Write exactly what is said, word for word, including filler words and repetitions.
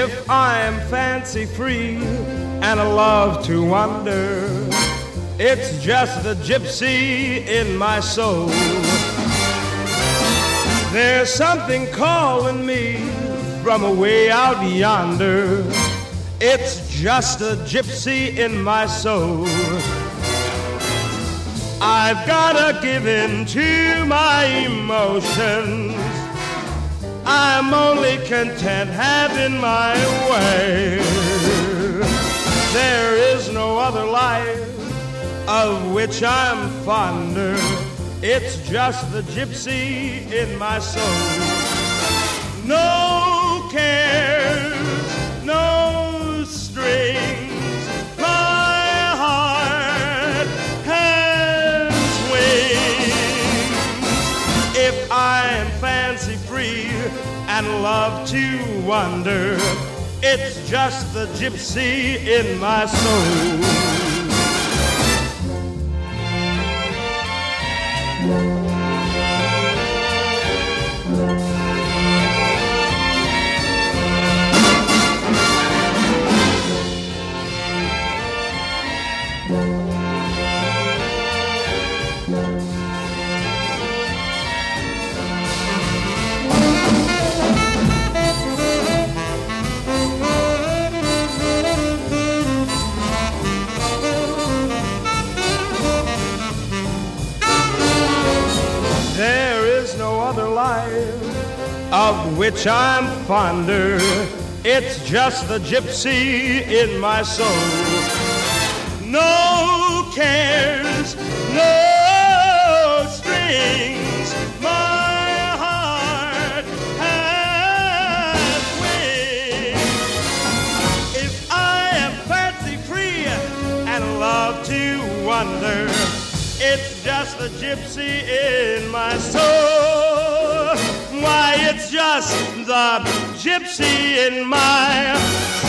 If I am fancy free and I love to wander, it's just the gypsy in my soul. There's something calling me from away out yonder. It's just a gypsy in my soul. I've gotta give in to my emotions. I'm only content having my way. There is no other life of which I'm fonder. It's just the gypsy in my soul. No cares, no strings, my heart has wings. If I am fancy free and love to wander, it's just the gypsy in my soul. There is no other life of which I'm fonder. It's just the gypsy in my soul. No cares, no strings, my heart has wings. If I am fancy free and love to wander, it's just the gypsy in my soul. Why, it's just the gypsy in my